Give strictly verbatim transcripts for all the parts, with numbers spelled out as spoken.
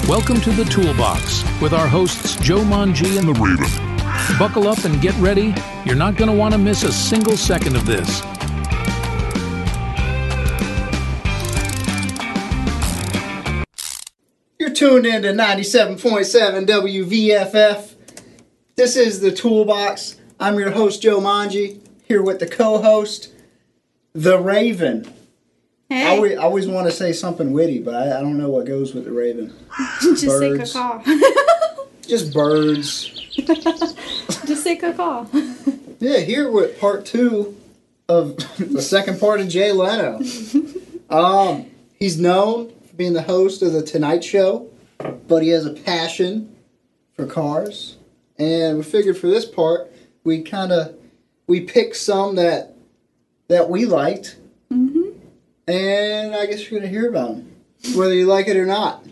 Welcome to the Toolbox with our hosts Joe Mongi and the Raven. Buckle up and get ready. You're not going to want to miss a single second of this. You're tuned in to ninety-seven point seven W V F F. This is the Toolbox. I'm your host, Joe Mongi, here with the co-host, the Raven. Hey. I always, I always want to say something witty, but I, I don't know what goes with the Raven. Just Birds. say caw. Just birds. Just say caw. Yeah, here with part two of the second part of Jay Leno. Um, he's known for being the host of The Tonight Show, but he has a passion for cars. And we figured for this part, we kind of, we picked some that that we liked. Mm-hmm. And I guess you're going to hear about them, whether you like it or not.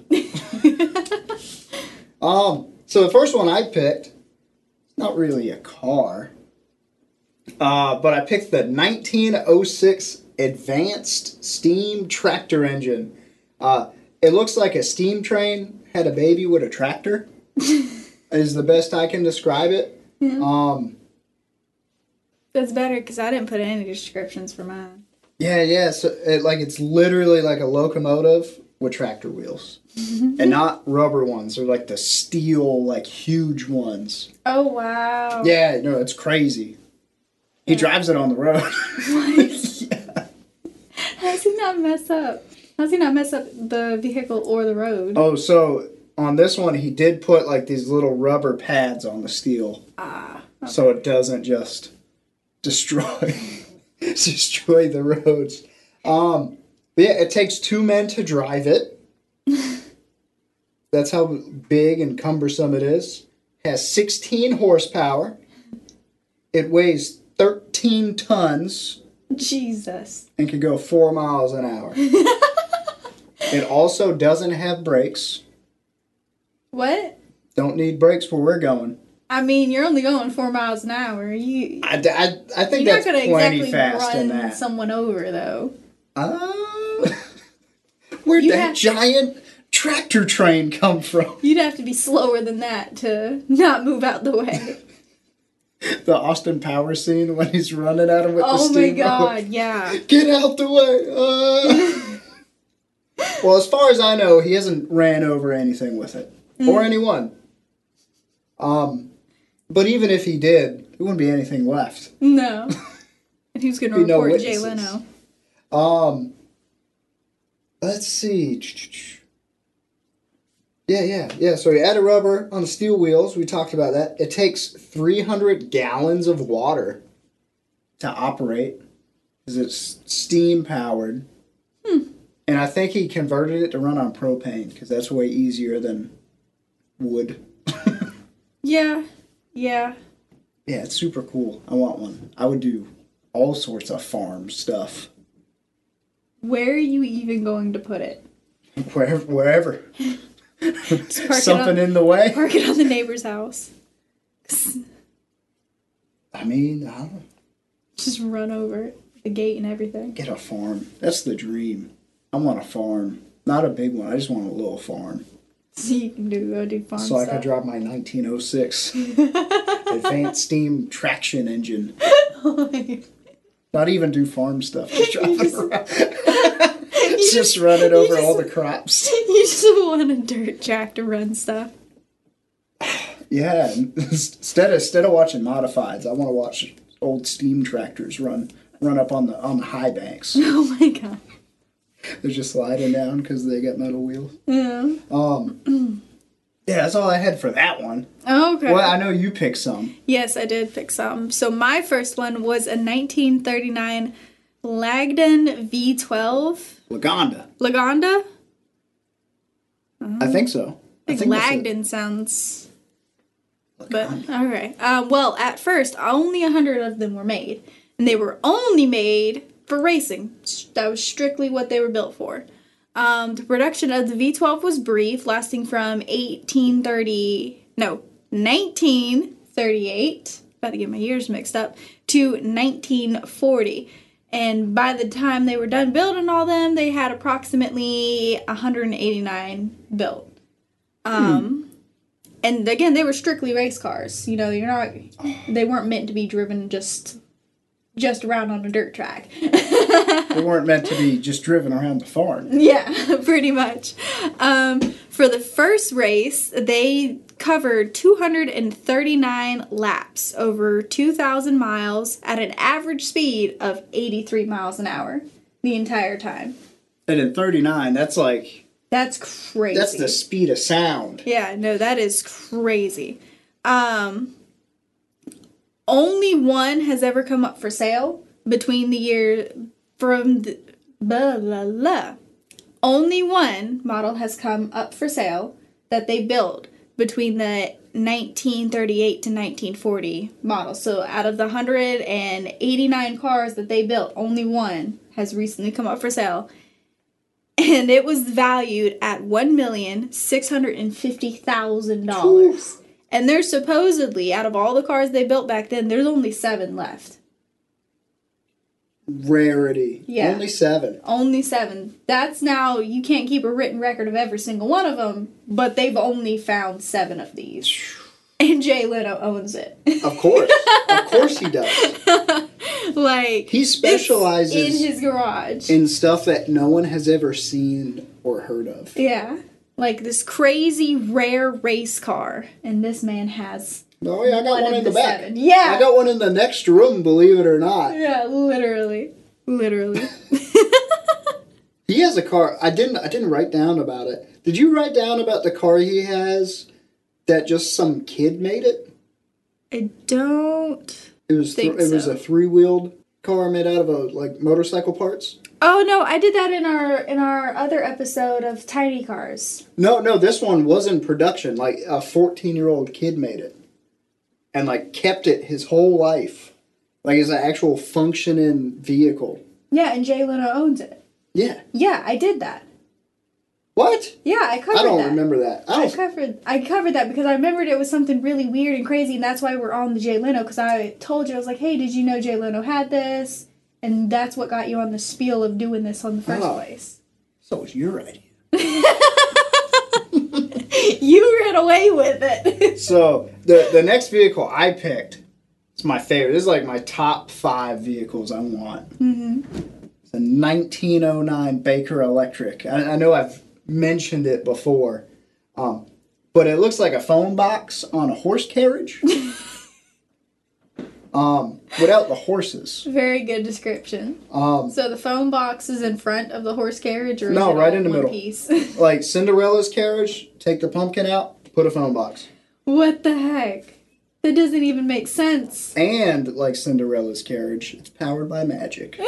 um, so the first one I picked, it's not really a car, uh, but I picked the nineteen oh six Advanced Steam Tractor Engine. Uh, it looks like a steam train had a baby with a tractor, is the best I can describe it. Yeah. Um, That's better because I didn't put any descriptions for mine. Yeah, yeah. So, it, like, it's literally like a locomotive with tractor wheels, and not rubber ones. They're like the steel, like huge ones. Oh wow! Yeah, no, it's crazy. He drives it on the road. What? Yeah. How's he not mess up? How's he not mess up the vehicle or the road? Oh, so on this one, he did put like these little rubber pads on the steel, Ah. Okay. so it doesn't just destroy. destroy the roads. Um, but yeah, it takes two men to drive it. That's how big and cumbersome it is. Has sixteen horsepower. It weighs thirteen tons. Jesus. And can go four miles an hour. It also doesn't have brakes. What? Don't need brakes where we're going. I mean, you're only going four miles an hour. You. I, I, I think You're that's not gonna plenty exactly fast in run that. someone over, though. Uh, where'd You that have- giant tractor train come from? You'd have to be slower than that to not move out the way. The Austin Powers scene when he's running at him with the Oh my steamroller. god, yeah. Get out the way! Uh. Well, as far as I know, he hasn't ran over anything with it. Mm. Or anyone. Um, but even if he did, there wouldn't be anything left. No. And who's going to Be no report Jay witnesses. Leno? Um, let's see. Yeah, yeah, yeah. So he added rubber on the steel wheels. We talked about that. It takes three hundred gallons of water to operate because it's steam powered. Hmm. And I think he converted it to run on propane because that's way easier than wood. Yeah. Yeah. Yeah, it's super cool. I want one. I would do all sorts of farm stuff. Where are you even going to put it? Wherever. wherever. Just park Something it on, in the way. Park it on the neighbor's house. I mean, I don't know. Just run over it, the gate and everything. Get a farm. That's the dream. I want a farm. Not a big one. I just want a little farm. So you can do go do farm So I stuff. could drive my nineteen oh six Advanced Steam Traction Engine. Oh my God. Not even do farm stuff. Just drive it just- around. You just run it over just- all the crops. You just want a dirt track to run stuff. Yeah. Instead of, instead of watching modifieds, I want to watch old steam tractors run run up on the on the high banks. Oh my god. They're just sliding down because they got metal wheels. Yeah. Um, yeah, that's all I had for that one. Okay. Well, I know you picked some. Yes, I did pick some. So my first one was a nineteen thirty-nine Lagden V twelve. Lagonda. Lagonda? I think so. I think that's it. Lagden sounds... But, Lagonda. alright. Uh, well, at first, only one hundred of them were made. And they were only made for racing. That was strictly what they were built for. Um, the production of the V twelve was brief, lasting from eighteen thirty... No, nineteen thirty-eight. About to get my years mixed up. To nineteen forty. And by the time they were done building all them, they had approximately one hundred eighty-nine built. Um, and again, they were strictly race cars. You know, you're not. They weren't meant to be driven just just around on a dirt track. They weren't meant to be just driven around the farm. Yeah, pretty much. Um, for the first race, they covered two hundred thirty-nine laps over two thousand miles at an average speed of eighty-three miles an hour the entire time. And in thirty-nine, that's like... That's crazy. That's the speed of sound. Yeah, no, that is crazy. Um, only one has ever come up for sale between the year from the blah blah blah. Only one model has come up for sale that they built between the nineteen thirty-eight to nineteen forty model. So out of the one hundred eighty-nine cars that they built, only one has recently come up for sale. And it was valued at one million six hundred fifty thousand dollars. And there's supposedly, out of all the cars they built back then, there's only seven left. Rarity. Yeah. Only seven. Only seven. That's now, you can't keep a written record of every single one of them, but they've only found seven of these. And Jay Leno owns it. Of course. Of course he does. Like, he specializes in his garage. In stuff that no one has ever seen or heard of. Yeah. Like this crazy rare race car. And this man has Oh yeah, I got one, one in the, the back. Seven. Yeah. I got one in the next room, believe it or not. Yeah, literally. Literally. He has a car. I didn't I didn't write down about it. Did you write down about the car he has that just some kid made it? I don't It was th- think it was so. a three-wheeled car made out of a, like motorcycle parts. Oh no, I did that in our in our other episode of Tiny Cars. No, no, this one was in production. Like a fourteen-year-old kid made it, and like kept it his whole life, like it's an actual functioning vehicle. Yeah, and Jay Leno owns it. Yeah. Yeah, I did that. What? Yeah, I covered that. I don't that. remember that. I, I covered I covered that because I remembered it was something really weird and crazy, and that's why we're on the Jay Leno, because I told you, I was like, hey, did you know Jay Leno had this? And that's what got you on the spiel of doing this in the first oh, place. So it was your idea. You ran away with it. So the the next vehicle I picked, it's my favorite. This is like my top five vehicles I want. Mm-hmm. It's a nineteen oh nine Baker Electric. I, I know I've mentioned it before, um, but it looks like a phone box on a horse carriage. um, without the horses. Very good description. Um, so the phone box is in front of the horse carriage, or is no, it right all in the one middle. Piece? Like Cinderella's carriage, take the pumpkin out, put a phone box. What the heck? That doesn't even make sense. And like Cinderella's carriage, it's powered by magic.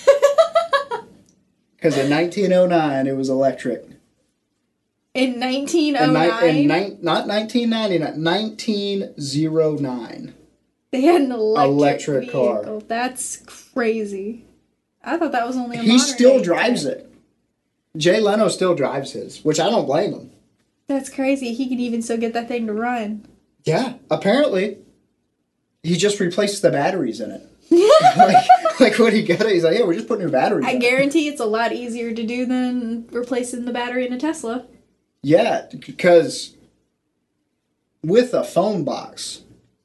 Because in nineteen oh nine, it was electric. In nineteen oh nine? In, ni- in ni- not nineteen ninety-nine, nineteen oh nine. They had an electric, electric vehicle. car. That's crazy. I thought that was only a He modern still day drives car. it. Jay Leno still drives his, which I don't blame him. That's crazy. He could even still get that thing to run. Yeah, apparently. He just replaced the batteries in it. like, like what he got, he's like, yeah, we're just putting new batteries I in guarantee it. It's a lot easier to do than replacing the battery in a Tesla. Yeah, because with a phone box,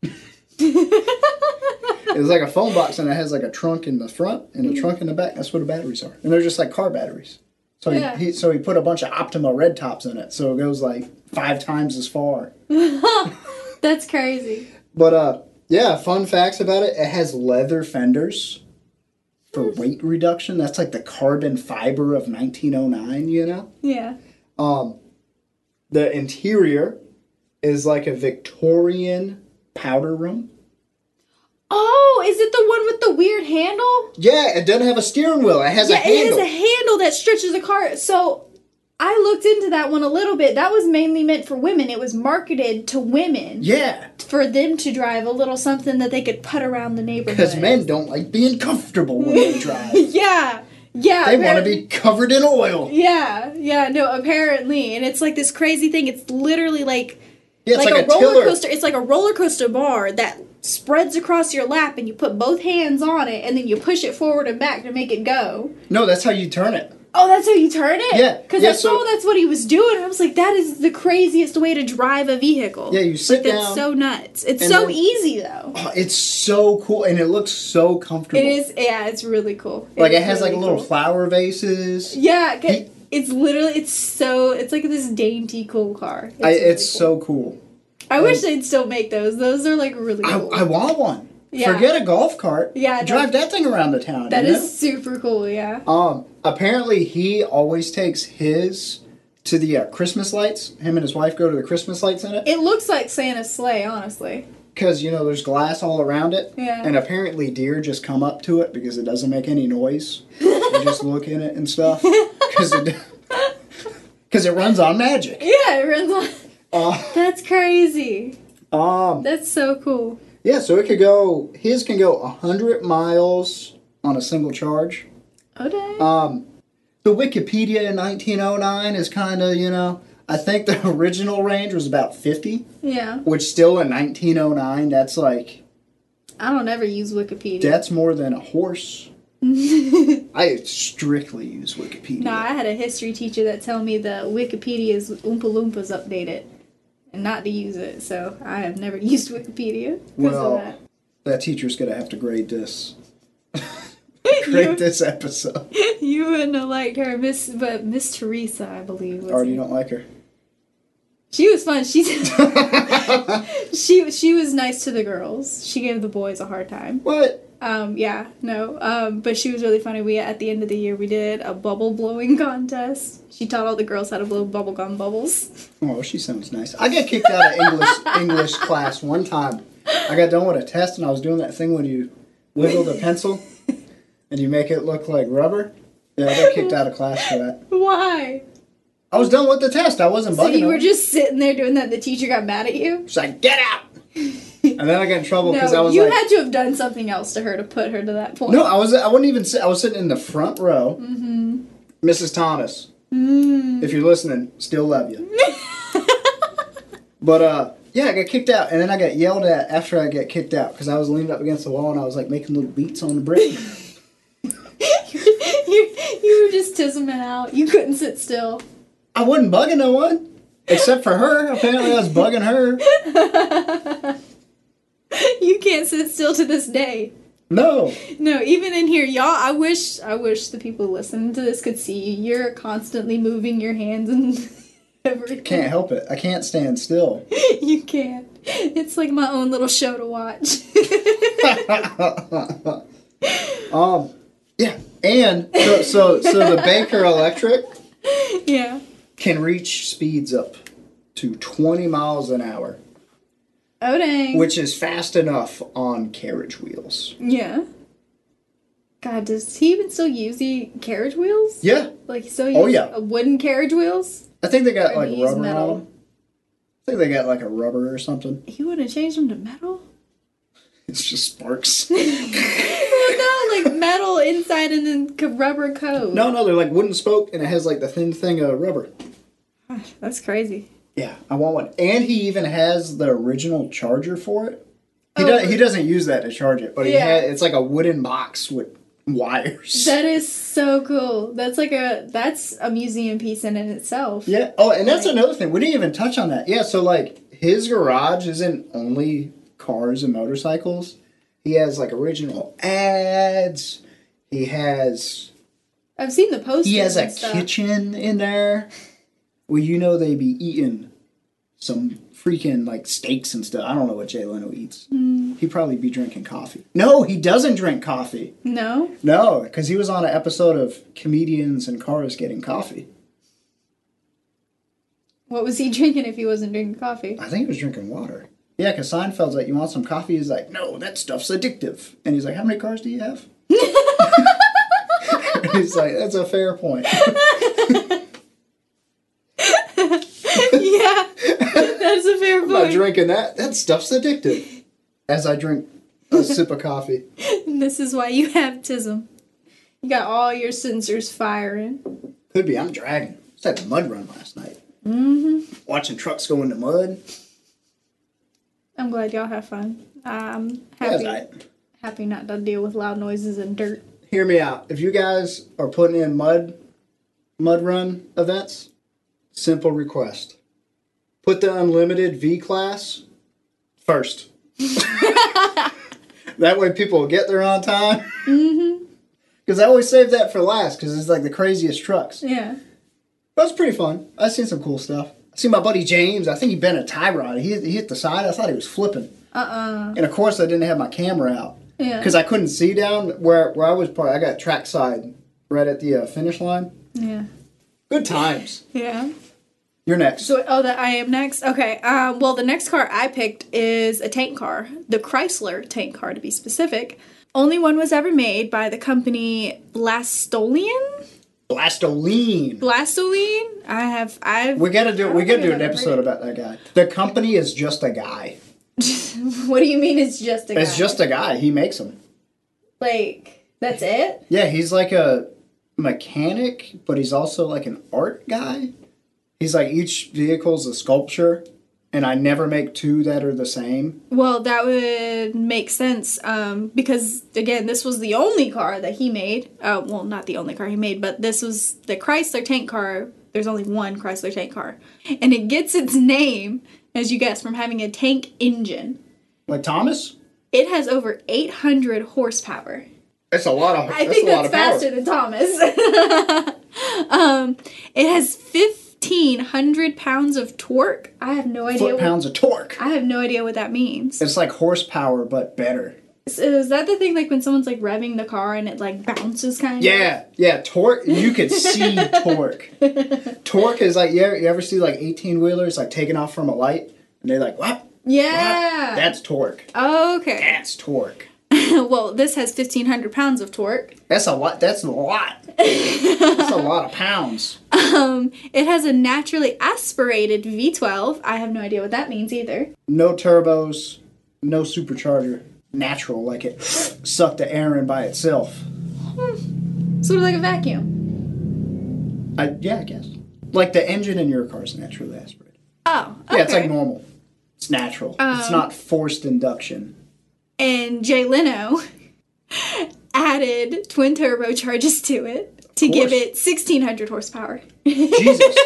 it's like a phone box and it has like a trunk in the front and a mm-hmm. trunk in the back. That's what the batteries are. And they're just like car batteries. So yeah. he, he so he put a bunch of Optima red tops in it, so it goes like five times as far. That's crazy. But uh, yeah, fun facts about it. It has leather fenders for weight reduction. That's like the carbon fiber of nineteen oh nine, you know? Yeah. Um, the interior is like a Victorian powder room. Oh, is it the one with the weird handle? Yeah, it doesn't have a steering wheel. It has yeah, a handle. it has a handle that stretches the car. So I looked into that one a little bit. That was mainly meant for women. It was marketed to women. Yeah. For them to drive a little something that they could put around the neighborhood. Because men don't like being comfortable when they drive. Yeah. Yeah. They want to be covered in oil. Yeah. Yeah. No, apparently. And it's like this crazy thing. It's literally like, yeah, it's like, like a, a roller tiller. coaster. It's like a roller coaster bar that spreads across your lap and you put both hands on it and then you push it forward and back to make it go. No, that's how you turn it. Oh, that's how you turn it? Yeah. Because yeah, I so, saw that's what he was doing. I was like, that is the craziest way to drive a vehicle. Yeah, you sit like, down. That's so nuts. It's so then, easy, though. Oh, it's so cool, and it looks so comfortable. It is, yeah, it's really cool. It like, it has, really like, little cool. flower vases. Yeah, He, it's literally, it's so, it's like this dainty, cool car. It's, I, really it's cool. so cool. I and, wish they'd still make those. Those are, like, really cool. I, I want one. Yeah. Forget a golf cart. Yeah, drive that thing around the town. That you know? is super cool, yeah. Um, apparently he always takes his to the uh, Christmas lights. Him and his wife go to the Christmas lights in it. It looks like Santa's sleigh, honestly. Because, you know, there's glass all around it. Yeah. And apparently deer just come up to it because it doesn't make any noise. They just look in it and stuff. Because it, cause it runs on magic. Yeah, it runs on. Uh, That's crazy. Um, That's so cool. Yeah, so it could go, his can go one hundred miles on a single charge. Oh, dang. Um, the Wikipedia in nineteen oh nine is kind of, you know, I think the original range was about fifty. Yeah. Which still in nineteen oh nine, that's like... I don't ever use Wikipedia. That's more than a horse. I strictly use Wikipedia. No, I had a history teacher that told me the Wikipedia's Oompa Loompas updated. And not to use it, so I have never used Wikipedia because well, of that. That teacher's going to have to grade this. grade you, this episode. You wouldn't have liked her, Miss, but Miss Teresa, I believe. Was Or you it? don't like her? She was fun. She she she was nice to the girls. She gave the boys a hard time. What? Um, yeah, no. Um, but she was really funny. We at the end of the year we did a bubble blowing contest. She taught all the girls how to blow bubblegum bubbles. Oh, she sounds nice. I got kicked out of English English class one time. I got done with a test and I was doing that thing when you wiggle the pencil and you make it look like rubber. Yeah, I got kicked out of class for that. Why? I was done with the test. I wasn't bugging So you were her. just sitting there doing that. And the teacher got mad at you. She's like, "Get out!" And then I got in trouble because No, I was you like, had to have done something else to her to put her to that point. "No, I was. I wouldn't even sit. I was sitting in the front row." Mm-hmm. Missus Thomas, Mm. if you're listening, still love you. But uh, yeah, I got kicked out, and then I got yelled at after I got kicked out because I was leaning up against the wall and I was like making little beats on the brick. you, you were just tizzing out. You couldn't sit still. I wasn't bugging no one. Except for her. Apparently I was bugging her. You can't sit still to this day. No. No, even in here, y'all, I wish I wish the people listening to this could see you. You're constantly moving your hands and everything. Can't help it. I can't stand still. You can't. It's like my own little show to watch. um, yeah. And so, so, so the Baker Electric Yeah. can reach speeds up to twenty miles an hour. Oh, dang. Which is fast enough on carriage wheels. Yeah. God, does he even still use the carriage wheels? Yeah. Like, he still Oh, uses yeah. a wooden carriage wheels? I think they got Or like do you use rubber metal? on them. I think they got like a rubber or something. He wouldn't change them to metal? It's just sparks. Well, no, like metal inside and then co- rubber coat. No, no, they're like wooden spoke and it has like the thin thing of rubber. That's crazy. Yeah, I want one. And he even has the original charger for it. He, Oh, does, he doesn't use that to charge it, but he Yeah. had, it's like a wooden box with wires. That is so cool. That's like a that's a museum piece in and itself. Yeah. Oh, and that's Like- another thing. We didn't even touch on that. Yeah, so like his garage isn't only cars and motorcycles. He has like original ads. He has I've seen the posters. he has a and stuff. kitchen in there. Well, you know they be eating some freaking like steaks and stuff. I don't know what Jay Leno eats. Mm. He'd probably be drinking coffee. No, he doesn't drink coffee. No? No, because he was on an episode of Comedians and Cars Getting Coffee. What was he drinking if he wasn't drinking coffee? I think he was drinking water. Yeah, because Seinfeld's like, you want some coffee? He's like, no, that stuff's addictive. And he's like, how many cars do you have? He's like, that's a fair point. Yeah, that's a fair I'm not point. drinking that. That stuff's addictive. As I drink a sip of coffee. And this is why you have tism. You got all your sensors firing. Could be. I'm dragging. Just had a mud run last night. Mm-hmm. Watching trucks go into mud. I'm glad y'all have fun. I'm Yeah, happy, right. happy not to deal with loud noises and dirt. Hear me out. If you guys are putting in mud mud run events, simple request. Put the unlimited V class first. That way people will get there on time. Mm-hmm. Because I always save that for last because it's like the craziest trucks. Yeah. But it's pretty fun. I've seen some cool stuff. I seen my buddy James. I think he bent a tie rod. He, he hit the side. I thought he was flipping. Uh-uh. And of course, I didn't have my camera out. Yeah. Because I couldn't see down where, where I was. Probably, I got trackside right at the uh, finish line. Yeah. Good times. Yeah. You're next. So, oh, that I am next? Okay. Um, well, the next car I picked is a tank car. The Chrysler tank car, to be specific. Only one was ever made by the company Blastolian? Blastoline. Blastoline? I have, I've... We gotta do, I we don't gotta think do I've an ever episode heard about that guy. The company is just a guy. What do you mean it's just a guy? It's just a guy. He makes them. Like, that's it? Yeah, he's like a mechanic, but he's also like an art guy. He's like, each vehicle's a sculpture, and I never make two that are the same. Well, that would make sense, um, because, again, this was the only car that he made. Uh, well, not the only car he made, but this was the Chrysler tank car. There's only one Chrysler tank car. And it gets its name, as you guessed, from having a tank engine. Like Thomas? It has over eight hundred horsepower. That's a lot of I that's think a lot that's of power. faster than Thomas. um, it has fifteen hundred pounds of torque. I have no idea. Foot pounds what, of torque. I have no idea what that means. It's like horsepower, but better. So is that the thing, like when someone's like revving the car and it like bounces kind of? Yeah, yeah, torque. You could see torque. Torque is like, you ever, you ever see like eighteen wheelers like taking off from a light? And they're like, what? Yeah. What? That's torque. Okay. That's torque. Well, this has fifteen hundred pounds of torque. That's a lot. That's a lot. That's a lot of pounds. Um, it has a naturally aspirated V twelve. I have no idea what that means either. No turbos, no supercharger. Natural, like it sucked the air in by itself. Hmm. Sort of like a vacuum. I, yeah, I guess. Like the engine in your car is naturally aspirated. Oh, okay. Yeah, it's like normal. It's natural. Um, it's not forced induction. And Jay Leno added twin turbochargers to it to give it sixteen hundred horsepower. Jesus.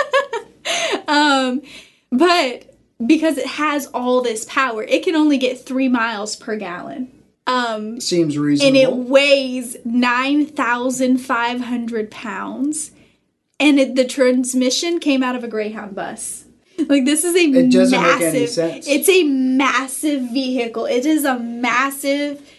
um, but because it has all this power, it can only get three miles per gallon. Um, Seems reasonable. And it weighs nine thousand five hundred pounds. And it, the transmission came out of a Greyhound bus. Like, this is a it doesn't massive... make any sense. It's a massive vehicle. It is a massive,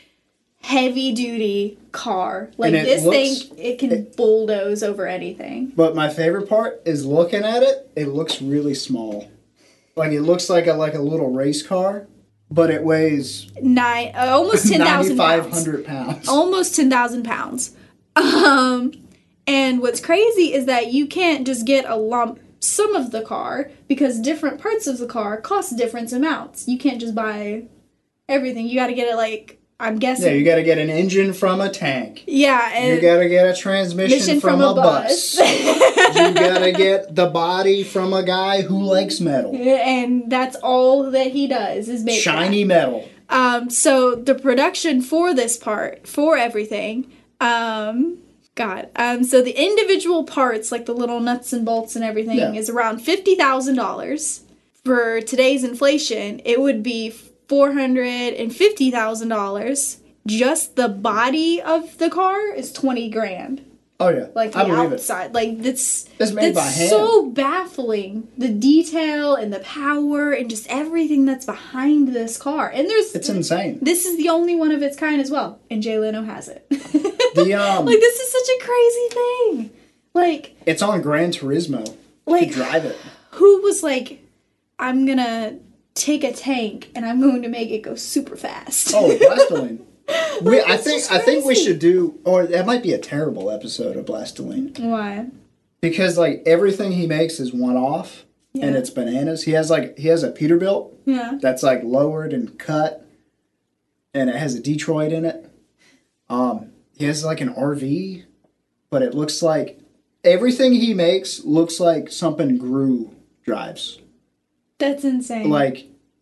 heavy-duty car. Like, And it this looks- thing, it can it- bulldoze over anything. But my favorite part is looking at it. It looks really small. Like it looks like a like a little race car, but it weighs Nine, uh, almost ten thousand pounds. ninety-five hundred pounds. Almost ten thousand pounds. Um, and what's crazy is that you can't just get a lump sum of the car because different parts of the car cost different amounts. You can't just buy everything. You got to get it like, I'm guessing. Yeah, you got to get an engine from a tank. Yeah, and You got to get a transmission mission from, from a a bus. bus. You got to get the body from a guy who likes metal. and that's all that he does is make Shiny that. metal. Um, so the production for this part, for everything, um, God, um, so the individual parts, like the little nuts and bolts and everything, Yeah. is around fifty thousand dollars. For today's inflation, it would be four hundred fifty thousand dollars. Just the body of the car is twenty grand. Oh yeah, Like I the believe outside. Like that's It's made that's by hand. so baffling. The detail and the power and just everything that's behind this car. And there's it. It's insane. this is the only one of its kind as well. And Jay Leno has it. The um, like this is such a crazy thing. Like it's on Gran Turismo. like to drive it. who was like, I'm gonna take a tank and I'm going to make it go super fast. Oh, Blastoline. we, I it's think just I think we crazy. should do, or that might be a terrible episode of Blastoline. Why? Because like everything he makes is one off, and Yeah. it's bananas. He has like he has a Peterbilt Yeah. that's like lowered and cut, and it has a Detroit in it. Um, he has like an R V, but it looks like everything he makes looks like something Gru drives. That's insane. Like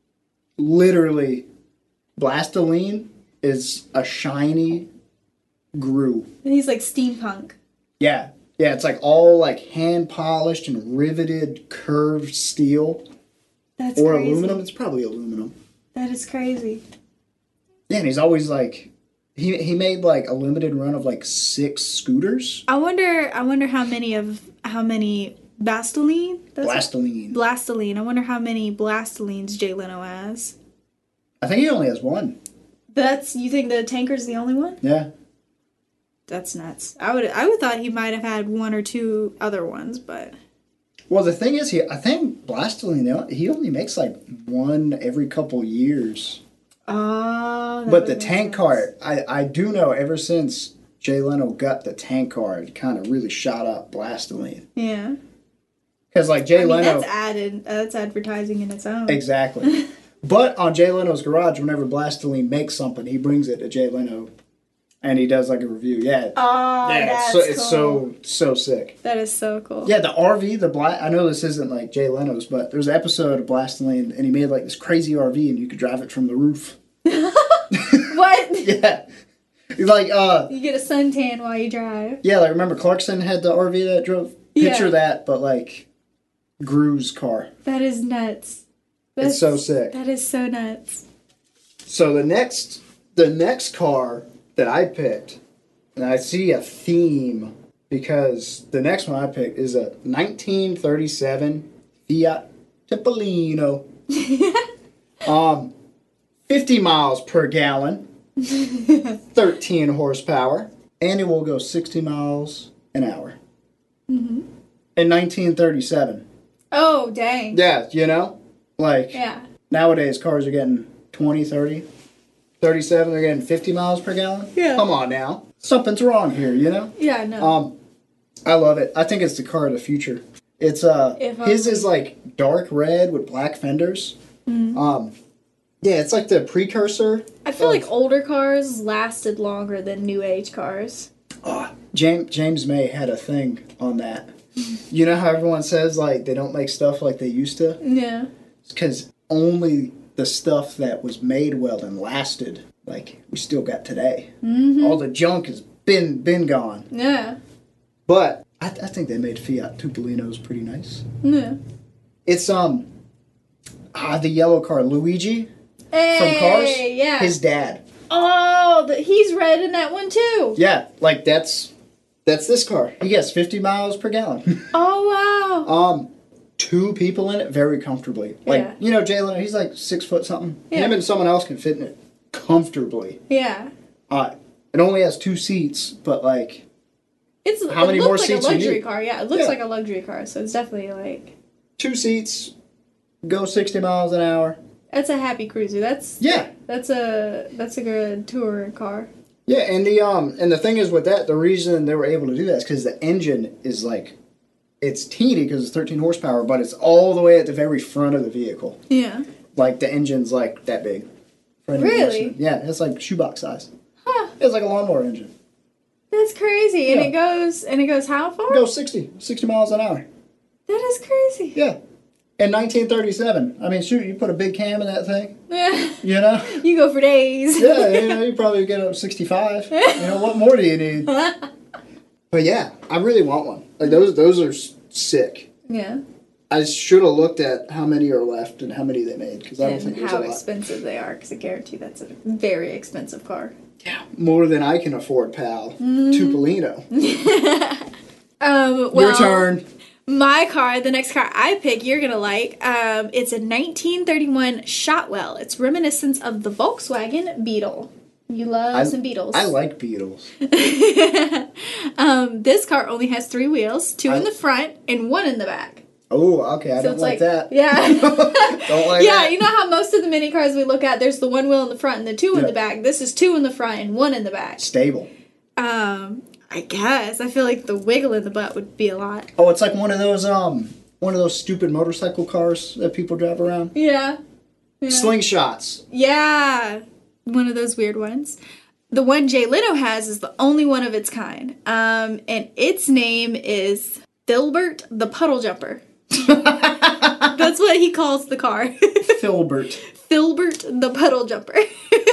literally, Blastoline is a shiny Gru. And he's like steampunk. Yeah, Yeah, it's like all like hand polished and riveted curved steel. That's or crazy. aluminum. It's probably aluminum. That is crazy. Yeah, and he's always like, he he made like a limited run of like six scooters. I wonder. I wonder how many of how many Blastoline. That's Blastoline. Blastoline. I wonder how many Blastalines Jay Leno has. I think he only has one. That's you think the tanker's the only one? Yeah. That's nuts. I would I would thought he might have had one or two other ones, but Well, the thing is, he I think Blastoline, he only makes like one every couple years. oh. that But would the make tank sense. card, I, I do know ever since Jay Leno got the tank card, kind of really shot up Blastoline. Yeah. Because like Jay I mean, Leno, that's added. That's advertising in its own. exactly. But on Jay Leno's Garage, whenever Blastoline makes something, he brings it to Jay Leno, and he does like a review. Yeah, Oh, yeah, that's it's, so, cool. it's so so sick. That is so cool. Yeah, the R V, the Bla- I know this isn't like Jay Leno's, but there's an episode of Blastoline, and he made like this crazy R V, and you could drive it from the roof. What? Yeah, like uh, You get a suntan while you drive. yeah, like remember Clarkson had the R V that drove. Picture Yeah. that, but like Gru's car. That is nuts. It's so sick. That is so nuts. So the next, the next car that I picked, and I see a theme because the next one I picked is a nineteen thirty-seven Fiat Tipolino. um, fifty miles per gallon, thirteen horsepower, and it will go sixty miles an hour. Mm-hmm. In nineteen thirty-seven. Oh, dang. Yeah, you know? Like, Yeah. nowadays cars are getting twenty, thirty, thirty-seven, they're getting fifty miles per gallon. Yeah. Come on now. Something's wrong here, you know? Yeah, no. Um, I love it. I think it's the car of the future. It's, uh, If his only. is like dark red with black fenders. Um, yeah, it's like the precursor. I feel of- like older cars lasted longer than new age cars. Oh, James, James May had a thing on that. You know how everyone says, like, they don't make stuff like they used to? Yeah. Because only the stuff that was made well and lasted, like, we still got today. Mm-hmm. All the junk has been been gone. Yeah. But I, I think they made Fiat Tupolinos pretty nice. Yeah. It's, um, ah, the yellow car, Luigi Hey, from Cars. yeah. His dad. Oh, the, he's red in that one too. Yeah, like, that's, that's this car. He gets fifty miles per gallon. Oh, wow. um, two people in it very comfortably. Like, Yeah. you know, Jay Leno, he's like six foot something. Yeah. Him and someone else can fit in it comfortably. Yeah. Uh, it only has two seats, but like, It's, How it many looks more like seats a you luxury need? car. Yeah, it looks Yeah. like a luxury car, so it's definitely like two seats, go sixty miles an hour. that's a happy cruiser. That's Yeah. that's a that's a good tour car. Yeah, and the um and the thing is with that, the reason they were able to do that is because the engine is like, it's teeny because it's thirteen horsepower, but it's all the way at the very front of the vehicle. Yeah. Like the engine's like that big. For any Really? listener. Yeah, it's like shoebox size. Huh. It's like a lawnmower engine. That's crazy. And Yeah. it goes and it goes how far? It goes sixty, sixty miles an hour. That is crazy. Yeah. In nineteen thirty-seven. I mean, shoot, you put a big cam in that thing, Yeah. you know? You go for days. Yeah, you know, you probably get up sixty-five. You know, what more do you need? But yeah, I really want one. Like, those those are s- sick. Yeah. I should have looked at how many are left and how many they made, because I don't think And there's how a lot. expensive they are, because I guarantee that's a very expensive car. Yeah, more than I can afford, pal. Mm-hmm. Tupolino. Um, well, Your turn. My car, the next car I pick, you're gonna like. Um, it's a nineteen thirty-one Shotwell. It's reminiscent of the Volkswagen Beetle. You love I, some Beetles. I like Beetles. um, this car only has three wheels, two I- in the front and one in the back. Oh, okay, I So don't it's like, like, that. yeah. Don't like Yeah, that. you know how most of the mini cars we look at, there's the one wheel in the front and the two in Yeah. the back. This is two in the front and one in the back. Stable. Um, I guess I feel like the wiggle in the butt would be a lot. Oh, it's like one of those um one of those stupid motorcycle cars that people drive around. Yeah. Yeah. Slingshots. Yeah, one of those weird ones. The one Jay Leno has is the only one of its kind. Um, and its name is Filbert the Puddle Jumper. That's what he calls the car. Filbert. Filbert the Puddle Jumper.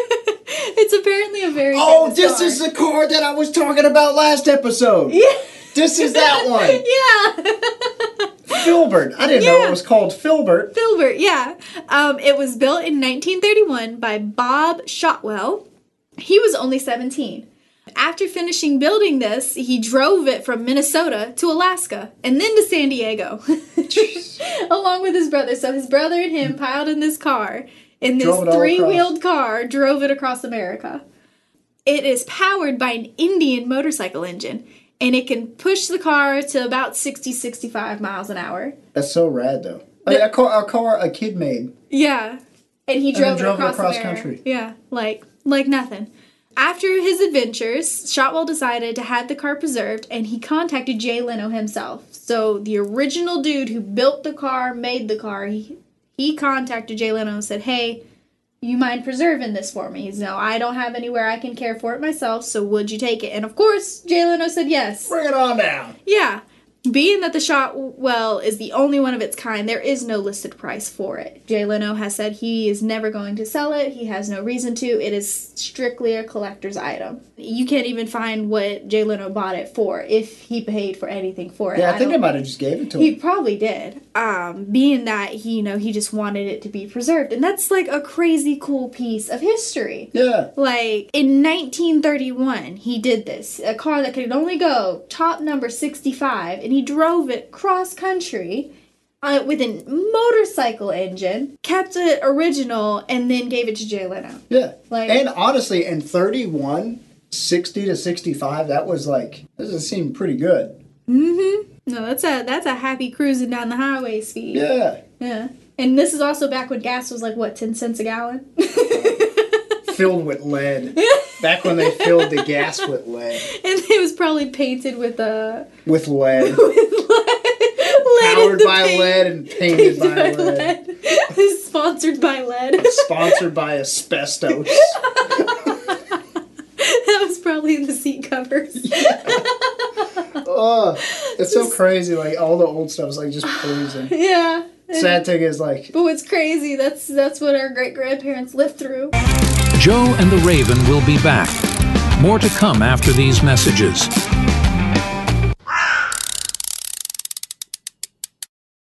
It's apparently a very Oh, famous this car. is the car that I was talking about last episode. Yeah. This is that one. Yeah. Filbert. I didn't Yeah. know it was called Filbert. Filbert, yeah. Um, it was built in nineteen thirty-one by Bob Shotwell. He was only seventeen. After finishing building this, he drove it from Minnesota to Alaska and then to San Diego, along with his brother. So his brother and him piled in this car, in this Drove it all three-wheeled car, drove it across America. It is powered by an Indian motorcycle engine, and it can push the car to about sixty, sixty-five miles an hour. That's so rad, though. Like, a car, a car a kid made. Yeah. And he And drove, then drove it it across, across America. country. Yeah, like like nothing. After his adventures, Shotwell decided to have the car preserved, and he contacted Jay Leno himself. So the original dude who built the car, made the car, he, he contacted Jay Leno and said, hey, you mind preserving this for me? He's, no, I don't have anywhere I can care for it myself, so would you take it? And of course, Jay Leno said yes. Bring it on down. Yeah. Being that the Shotwell is the only one of its kind, there is no listed price for it. Jay Leno has said he is never going to sell it. He has no reason to. It is strictly a collector's item. You can't even find what Jay Leno bought it for, if he paid for anything for it. Yeah, I, think don't- I might have just gave it to He him. probably did. Um, being that he, you know, he just wanted it to be preserved. And that's like a crazy cool piece of history. Yeah. Like, in nineteen thirty-one, he did this. A car that could only go top number sixty-five, and he drove it cross-country uh, with a motorcycle engine, kept it original, and then gave it to Jay Leno. Yeah. Like- and honestly, in thirty-one, sixty to sixty-five, that was like, this doesn't seem pretty good. Mm-hmm. No, that's a, that's a happy cruising down the highway speed. Yeah. Yeah. And this is also back when gas was like, what, ten cents a gallon? Filled with lead. Back when they filled the gas with lead. And it was probably painted with a... With lead. with lead. Powered in the by paint. lead and painted by lead. lead. Sponsored by lead. Sponsored by asbestos. That was probably in the seat covers. Oh, it's so crazy. Like, all the old stuff is like just pleasing. Yeah. Sad thing is, like, But what's crazy, that's that's what our great-grandparents lived through. Joe and the Raven will be back. More to come after these messages.